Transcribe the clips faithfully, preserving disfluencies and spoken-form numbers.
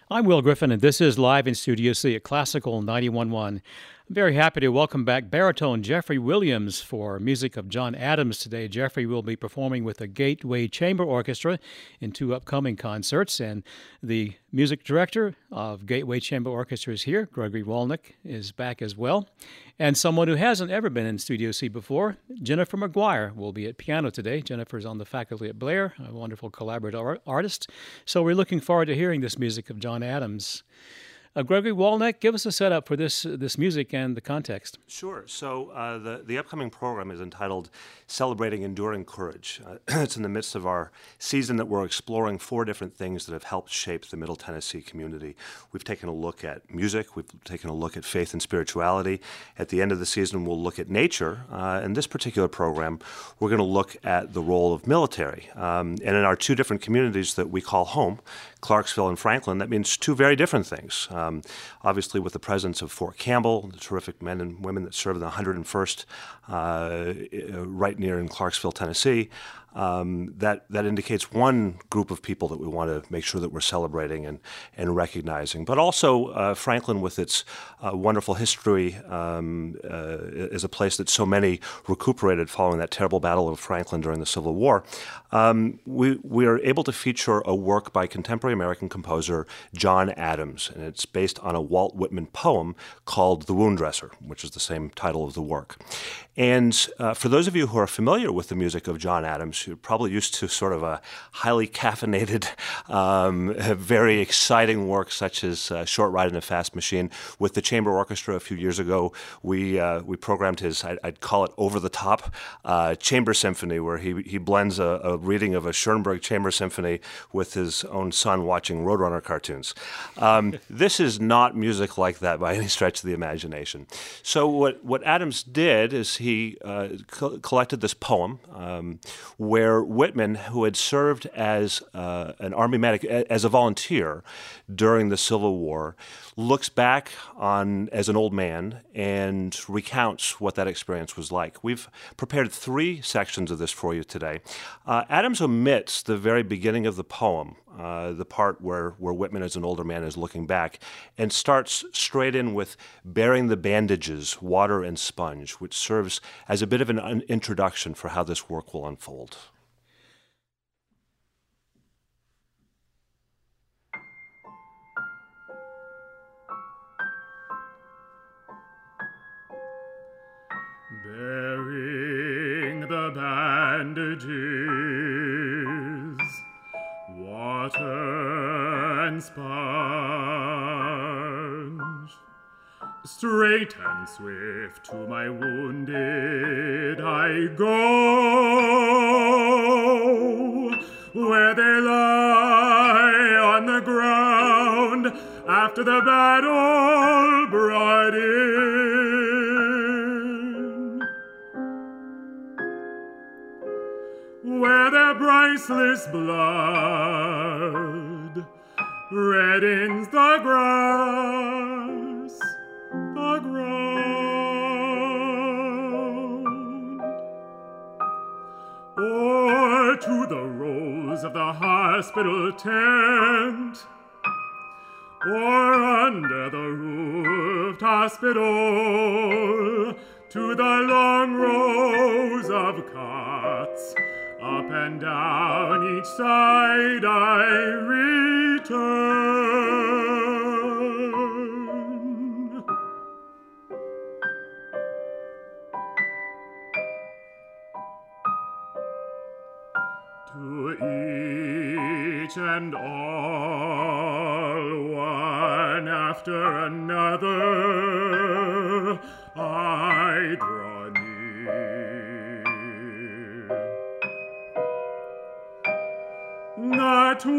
I'm Will Griffin, and this is Live in Studio C at Classical ninety-one point one. I'm very happy to welcome back baritone Jeffrey Williams for music of John Adams today. Jeffrey will be performing with the Gateway Chamber Orchestra in two upcoming concerts, and the music director of Gateway Chamber Orchestra is here. Gregory Wolnick is back as well. And someone who hasn't ever been in Studio C before, Jennifer McGuire, will be at piano today. Jennifer's on the faculty at Blair, a wonderful collaborative art- artist. So we're looking forward to hearing this music of John Adams. Uh, Gregory Wolnick, give us a setup for this uh, this music and the context. Sure. So uh, the, the upcoming program is entitled Celebrating Enduring Courage. Uh, it's in the midst of our season that we're exploring four different things that have helped shape the Middle Tennessee community. We've taken a look at music. We've taken a look at faith and spirituality. At the end of the season, we'll look at nature. Uh, in this particular program, we're going to look at the role of military. Um, and in our two different communities that we call home, Clarksville and Franklin, that means two very different things. Um, obviously, with the presence of Fort Campbell, the terrific men and women that serve in the one hundred first uh, right near in Clarksville, Tennessee, um, that, that indicates one group of people that we want to make sure that we're celebrating and, and recognizing. But also uh, Franklin, with its uh, wonderful history, um, uh, is a place that so many recuperated following that terrible Battle of Franklin during the Civil War. Um, we, we are able to feature a work by contemporary American composer John Adams, and it's based on a Walt Whitman poem called The Wound Dresser, which is the same title of the work. And uh, for those of you who are familiar with the music of John Adams, you're probably used to sort of a highly caffeinated, um, very exciting work such as uh, Short Ride in a Fast Machine. With the Chamber Orchestra a few years ago, we uh, we programmed his, I'd, I'd call it over-the-top uh, chamber symphony, where he, he blends a, a reading of a Schoenberg chamber symphony with his own son watching Roadrunner cartoons. Um, this is not music like that by any stretch of the imagination. So what, what Adams did is he uh, co- collected this poem um, where Whitman, who had served as uh, an Army medic, as a volunteer during the Civil War, looks back on as an old man and recounts what that experience was like. We've prepared three sections of this for you today. Uh, Adams omits the very beginning of the poem, uh, the part where, where Whitman as an older man is looking back, and starts straight in with Bearing the Bandages, Water and Sponge, which serves as a bit of an un- introduction for how this work will unfold. Bearing the bandages, water and sponge, straight and swift to my wounded I go, where they lie on the ground after the battle brought in. Where their priceless blood reddens the grass, the ground, or to the rows of the hospital tent, or under the roofed hospital, to the long rows of cots. Up and down each side I return. To each and all, one after another, I draw near. Not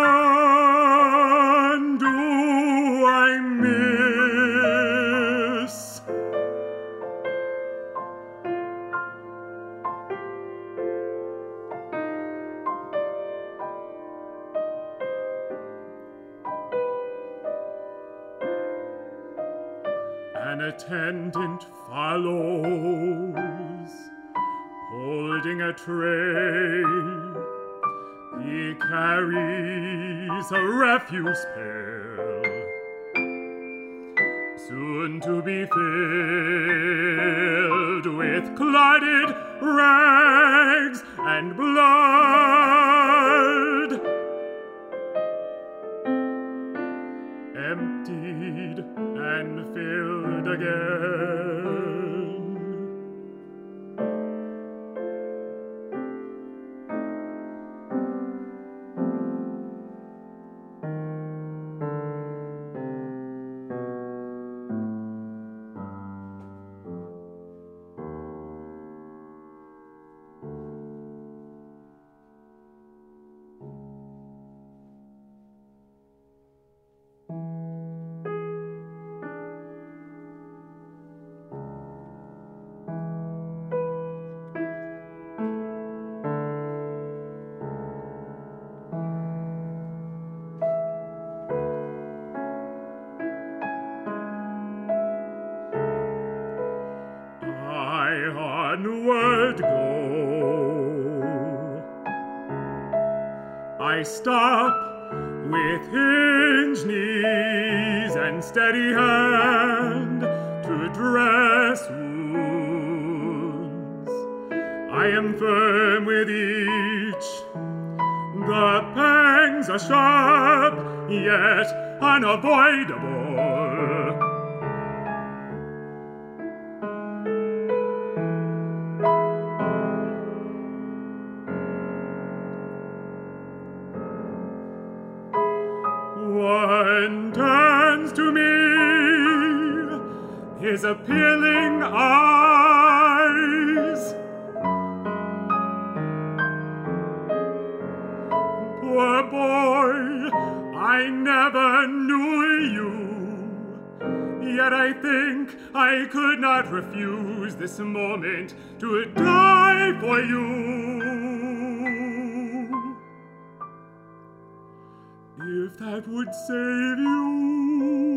one do I miss. An attendant follows, holding a tray. He carries a refuse pail soon to be filled with clotted rags and blood, emptied and filled again. Onward go, I stop with hinged knees and steady hand to dress wounds. I am firm with each, the pangs are sharp, yet unavoidable. One turns to me his appealing eyes. Poor boy, I never knew you, yet I think I could not refuse this moment to die for you. If that would save you.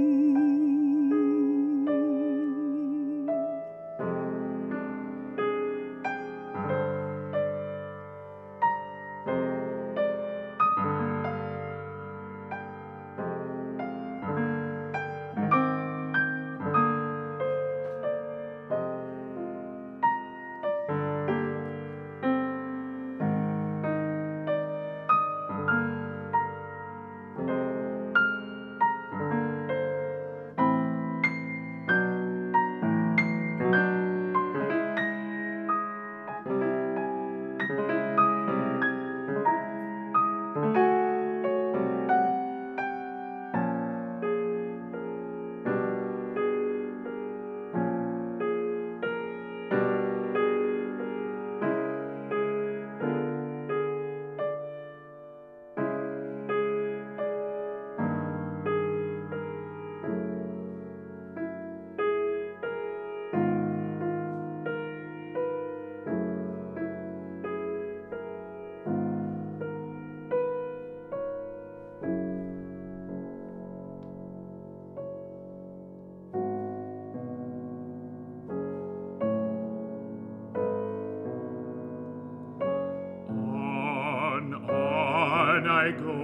I go.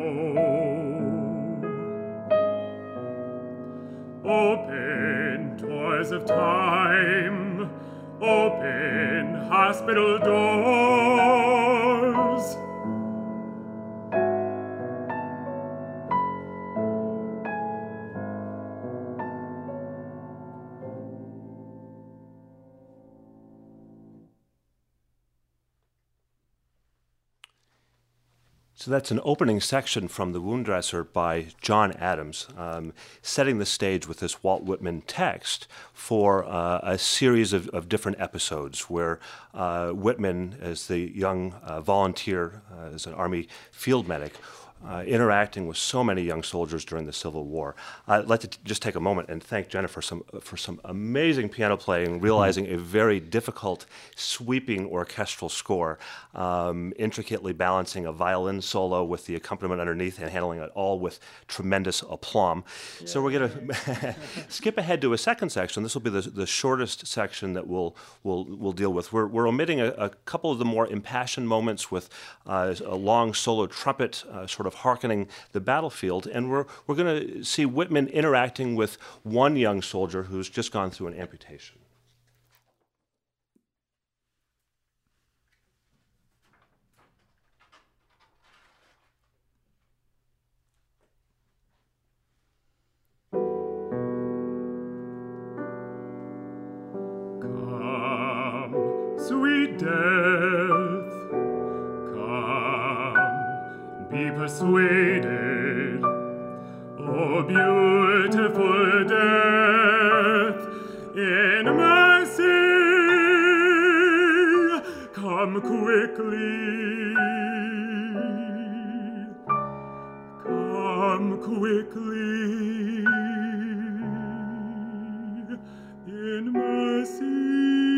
Open doors of time, open hospital doors. So that's an opening section from The Wound Dresser by John Adams, um, setting the stage with this Walt Whitman text for uh, a series of, of different episodes where uh, Whitman, as the young uh, volunteer, uh, as an Army field medic, Uh, interacting with so many young soldiers during the Civil War. I'd like to t- just take a moment and thank Jennifer for some, for some amazing piano playing, realizing a very difficult, sweeping orchestral score, um, intricately balancing a violin solo with the accompaniment underneath and handling it all with tremendous aplomb. Yeah. So we're going to skip ahead to a second section. This will be the, the shortest section that we'll, we'll, we'll deal with. We're, we're omitting a, a couple of the more impassioned moments with uh, a long solo trumpet uh, sort of of hearkening the battlefield. And we're, we're going to see Whitman interacting with one young soldier who's just gone through an amputation. Sweet death, come, be persuaded, O beautiful death, in mercy, come quickly, come quickly, in mercy.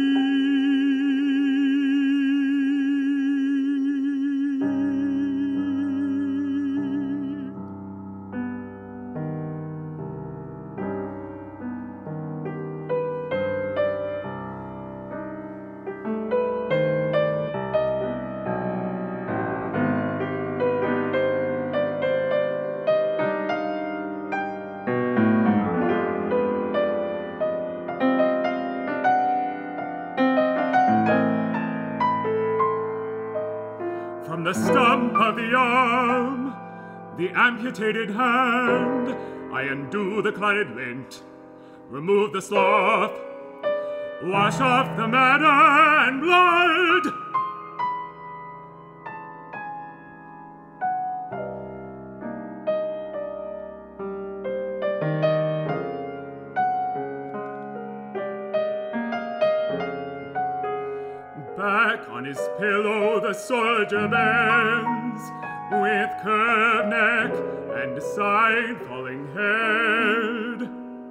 From the stump of the arm, the amputated hand, I undo the clotted lint, remove the slough, wash off the matter and blood. Back on his pillow the soldier bends, with curved neck and side-falling head.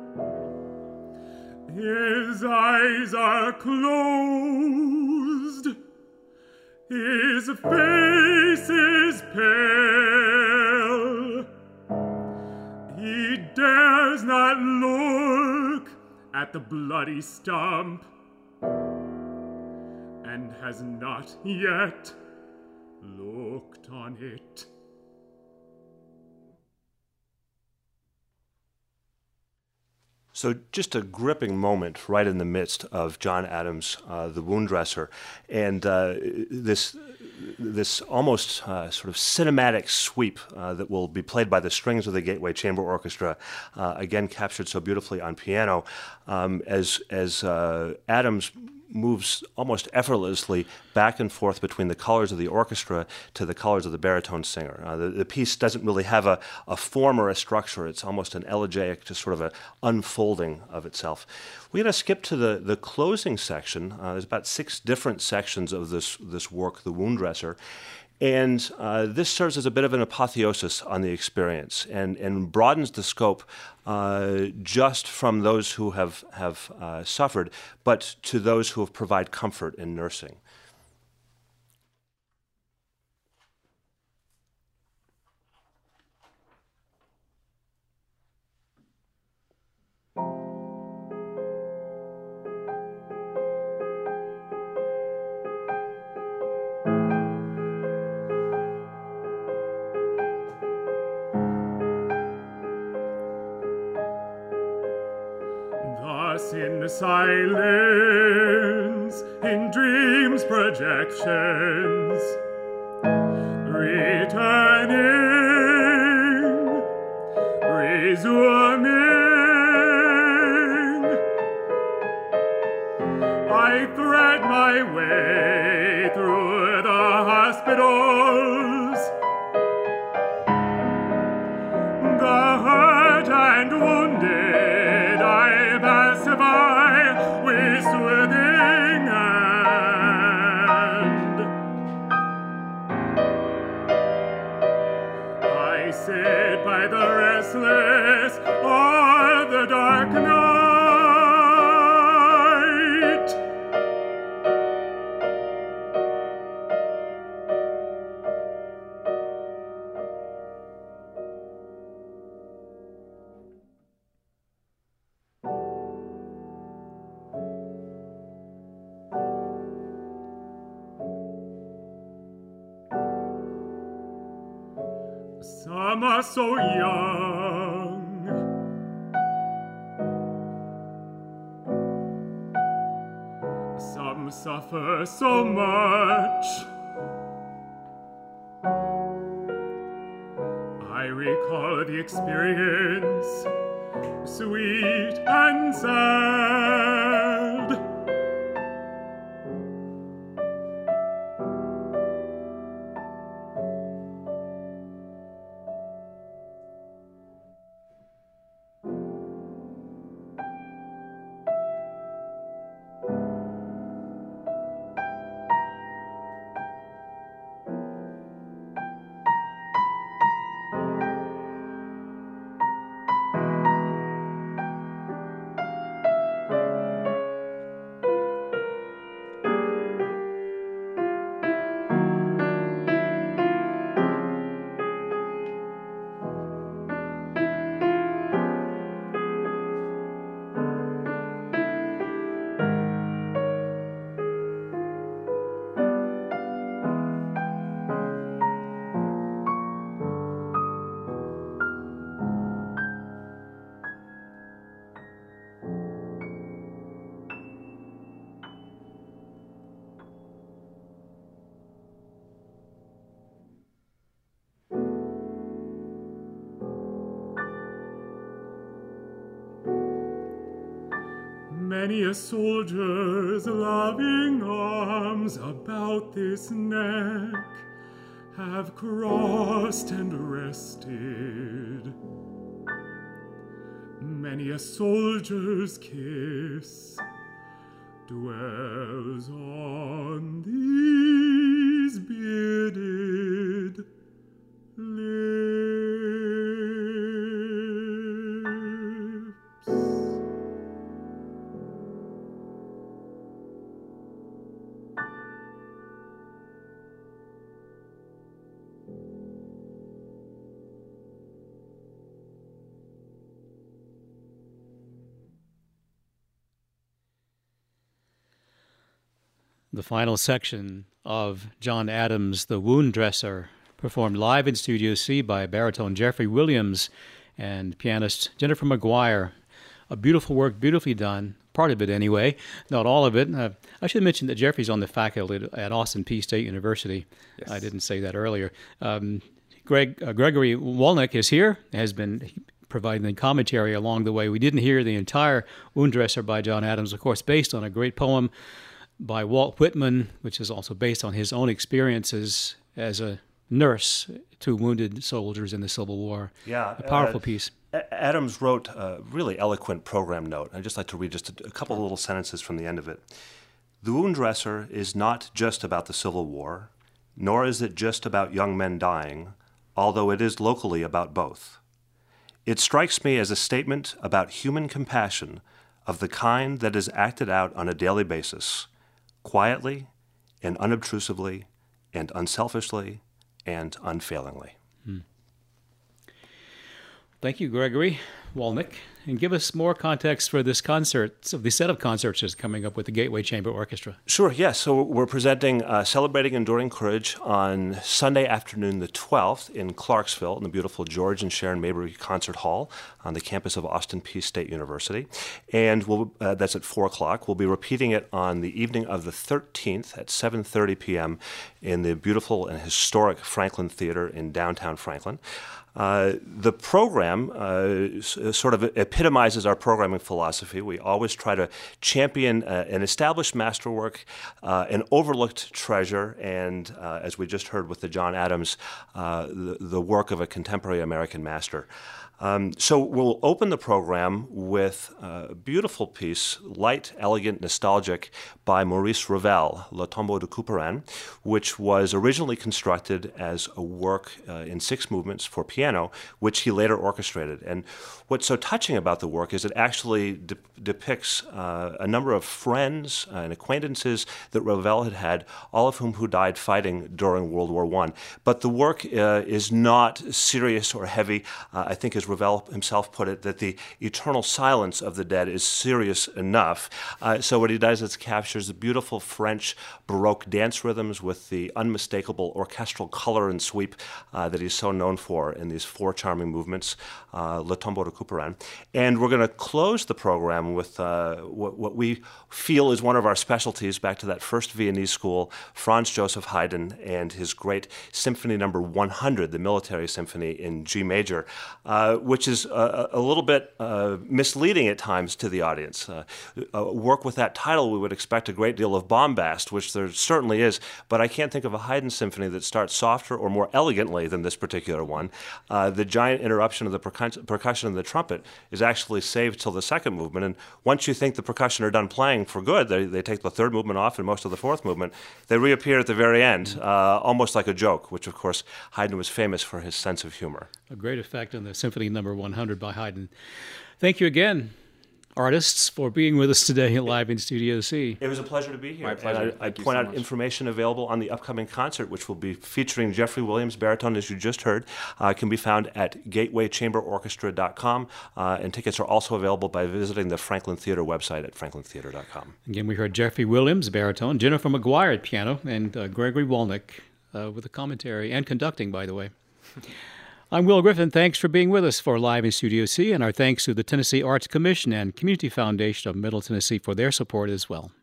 His eyes are closed, his face is pale. He dares not look at the bloody stump, and has not yet looked on it. So just a gripping moment right in the midst of John Adams, uh, the wound dresser, and uh, this this almost uh, sort of cinematic sweep uh, that will be played by the strings of the Gateway Chamber Orchestra, uh, again captured so beautifully on piano, um, as as uh, Adams moves almost effortlessly back and forth between the colors of the orchestra to the colors of the baritone singer. Uh, the, the piece doesn't really have a, a form or a structure. It's almost an elegiac, just sort of an unfolding of itself. We're going to skip to the, the closing section. Uh, there's about six different sections of this, this work, The Wound Dresser. And uh, this serves as a bit of an apotheosis on the experience and, and broadens the scope uh, just from those who have, have uh, suffered, but to those who have provided comfort in nursing. In silence, in dreams, projections, returning, resuming, I thread my way through the hospitals, the hurt and wounded I pass by with soothing hand. I sit by the restless all the dark night. some are so young. Some suffer so much. I recall the experience, sweet and sad. Many a soldier's loving arms about this neck have crossed and rested. Many a soldier's kiss dwells on these bearded lips. The final section of John Adams' The Wound Dresser, performed live in Studio C by baritone Jeffrey Williams and pianist Jennifer McGuire. A beautiful work, beautifully done, part of it anyway, not all of it. Uh, I should mention that Jeffrey's on the faculty at Austin Peay State University. Yes. I didn't say that earlier. Um, Greg uh, Gregory Wolnick is here, has been providing the commentary along the way. We didn't hear the entire Wound Dresser by John Adams, of course, based on a great poem by Walt Whitman, which is also based on his own experiences as a nurse to wounded soldiers in the Civil War. Yeah, a powerful uh, piece. Adams wrote a really eloquent program note. I'd just like to read just a, a couple of little sentences from the end of it. The Wound Dresser is not just about the Civil War, nor is it just about young men dying, although it is locally about both. It strikes me as a statement about human compassion of the kind that is acted out on a daily basis, quietly and unobtrusively and unselfishly and unfailingly. Hmm. Thank you, Gregory Wolnick. And give us more context for this concert, so the set of concerts is coming up with the Gateway Chamber Orchestra. Sure, yes. So we're presenting uh, Celebrating Enduring Courage on Sunday afternoon the twelfth in Clarksville in the beautiful George and Sharon Mabry Concert Hall on the campus of Austin Peay State University. And we'll, uh, that's at four o'clock. We'll be repeating it on the evening of the thirteenth at seven thirty p.m. in the beautiful and historic Franklin Theater in downtown Franklin. Uh, the program uh, s- sort of epitomizes our programming philosophy. We always try to champion uh, an established masterwork, uh, an overlooked treasure, and uh, as we just heard with the John Adams, uh, the, the work of a contemporary American master. Um, so we'll open the program with a beautiful piece, light, elegant, nostalgic, by Maurice Ravel, Le Tombeau de Couperin, which was originally constructed as a work uh, in six movements for piano, which he later orchestrated. And what's so touching about the work is it actually de- depicts uh, a number of friends and acquaintances that Ravel had had, all of whom who died fighting during World War One. But the work uh, is not serious or heavy. Uh, I think as Ravel himself put it, that the eternal silence of the dead is serious enough. Uh, so what he does is captures the beautiful French Baroque dance rhythms with the unmistakable orchestral color and sweep uh, that he's so known for in these four charming movements, uh, Le Tombeau de Couperin. And we're going to close the program with uh, what, what we feel is one of our specialties, back to that first Viennese school, Franz Joseph Haydn and his great Symphony Number one hundred, the Military Symphony in G major, uh, which is a, a little bit uh, misleading at times to the audience. Uh, uh, work with that title, we would expect a great deal of bombast, which there certainly is, but I can't think of a Haydn symphony that starts softer or more elegantly than this particular one. Uh, the giant interruption of the percus- percussion of the trumpet is actually saved till the second movement, and once you think the percussion are done playing for good, they, they take the third movement off and most of the fourth movement, they reappear at the very end, uh, almost like a joke, which of course Haydn was famous for his sense of humor. A great effect on the Symphony Number one hundred by Haydn. Thank you again, artists, for being with us today live in Studio C. It was a pleasure to be here. My pleasure. And I, I point so out much. information available on the upcoming concert, which will be featuring Jeffrey Williams, baritone, as you just heard, uh, can be found at gateway chamber orchestra dot com, uh, and tickets are also available by visiting the Franklin Theater website at franklin theater dot com. Again, we heard Jeffrey Williams, baritone, Jennifer McGuire at piano, and uh, Gregory Wolnick uh, with the commentary and conducting, by the way. I'm Will Griffin. Thanks for being with us for Live in Studio C, and our thanks to the Tennessee Arts Commission and Community Foundation of Middle Tennessee for their support as well.